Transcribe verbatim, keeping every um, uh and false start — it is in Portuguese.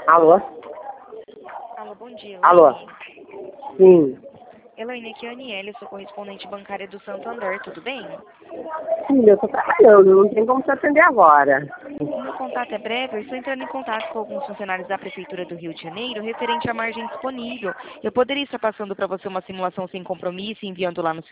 Alô? Alô, bom dia. Alô? Elaine. Sim. Elaine, aqui é a Aniele, eu sou correspondente bancária do Santander, tudo bem? Sim, eu estou trabalhando, não tem como te atender agora. O meu contato é breve, eu estou entrando em contato com alguns funcionários da Prefeitura do Rio de Janeiro referente à margem disponível. Eu poderia estar passando para você uma simulação sem compromisso e enviando lá no